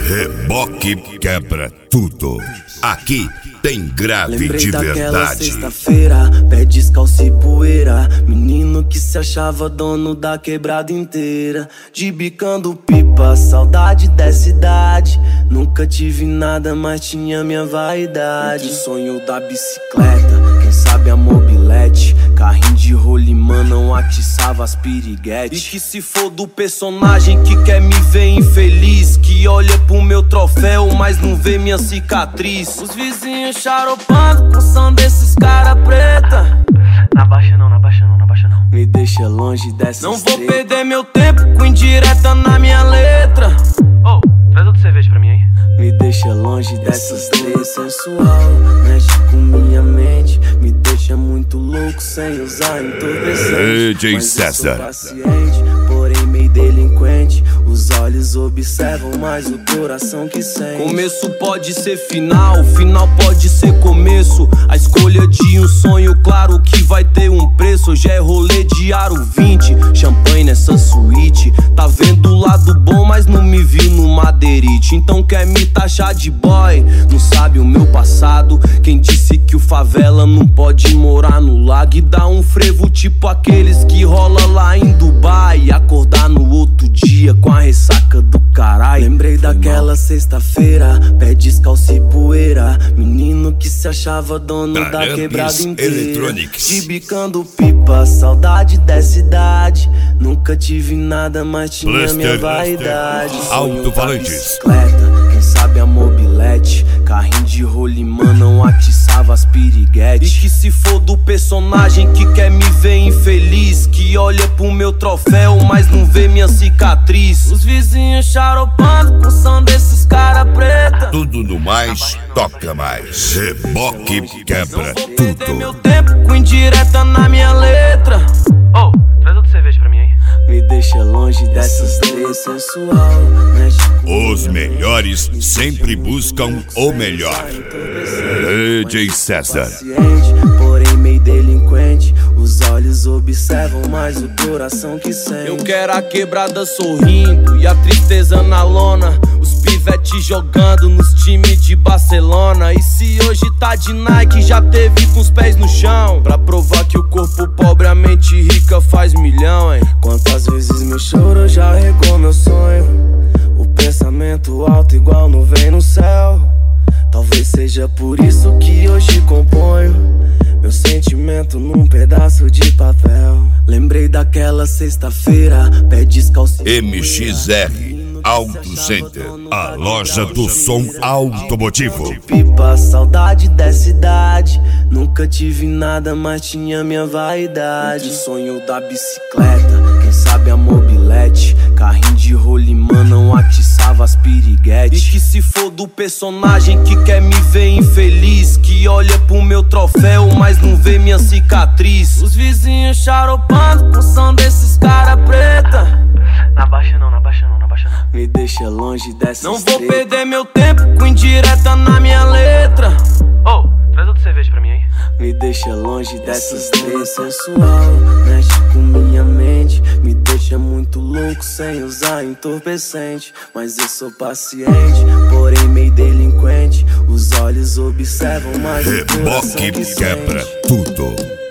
Reboque quebra tudo. Aqui tem grave Lembrei de daquela verdade. sexta-feira, pé descalço e poeira. Menino que se achava dono da quebrada inteira. De bicando pipa, saudade dessa idade. Nunca tive nada, mas tinha minha vaidade. O sonho da bicicleta, quem sabe a mobilete. Carrinho de rolimã não atiçava as piriguetes. E que se for do personagem que quer me ver infeliz, que olha pro meu troféu, mas não vê minha cicatriz. Os vizinhos charopando com som desses cara preta. Na baixa não, na baixa não, na baixa não. Me deixa longe dessas Não treta. vou perder meu tempo com indireta na minha letra. Oh, traz outra cerveja pra mim aí. Me deixa longe dessas três sensual. Mexe com minha mente, me deixa muito louco sem usar entorpecente. DJ Mas eu sou César. paciente, porém meio delinquente. Os olhos observam, mas o coração que sente. Começo pode ser final, final pode ser começo. A escolha de um sonho, claro que vai ter um preço. Hoje é rolê de aro 20, champanhe nessa suíte. Tá vendo o lado bom, mas não me vi no madeirite. Então quer me taxar de boy, não sabe o meu passado. Quem disse que o favela não pode morar no lago e dar um frevo tipo aqueles que rola lá em Dubai. E acordar no outro dia com a ressaca do caralho. Lembrei daquela sexta-feira, pé descalço e poeira. Menino que se achava dono da Tarampis quebrada inteira. Electronics. De bicando pipa, saudade dessa idade. Nunca tive nada, mas tinha Blaster, minha vaidade. Sonho da alto-falantes. bicicleta, quem sabe a mobilete. Carrinho de rolimã não atiçava as piriguetes. E que se for do personagem que quer me ver infeliz, que olha pro meu troféu, mas não vê minha cicatriz. Os vizinhos charopando com som desses cara preta. Tudo no mais, toca mais. Reboque quebra Perder meu tudo. tempo com indireta na minha letra. Oh, traz outra cerveja pra mim aí. Me deixa longe dessas três sensual. Mexe com Os melhores sempre buscam o melhor. DJ César. paciente, porém meio delinquente. Os olhos observam, mas o coração que sente. Eu quero a quebrada sorrindo e a tristeza na lona. Os pivetes jogando nos times de Barcelona. E se hoje tá de Nike, já teve com os pés no chão. Pra provar que o corpo pobre, a mente rica faz milhão, hein? Quantas vezes meu choro já regou meu sonho. O pensamento alto igual nuvem no céu. Talvez seja por isso que hoje componho meu sentimento num pedaço de papel. Lembrei daquela sexta-feira, pé descalço e MXR Auto Center, a loja do som automotivo. pipa, saudade dessa idade. Nunca tive nada, mas tinha minha vaidade. O sonho da bicicleta, quem sabe a mobilete. Carrinho de rolimã não atiçava as piriguetes. E que se for do personagem que quer me ver infeliz, que olha pro meu troféu, mas não vê minha cicatriz. Os vizinhos charopando com som desses cara preta. Na baixa não, na baixa não, na baixa não. Me deixa longe dessas Não vou treta. perder meu tempo com indireta na minha letra. Oh, traz outra cerveja pra mim aí. Me deixa longe dessas três sensual. Mexe com minha mente, me deixa muito louco sem usar entorpecente. Mas eu sou paciente, porém meio delinquente. Os olhos observam, mas o coração Reboque que quebra sente. tudo.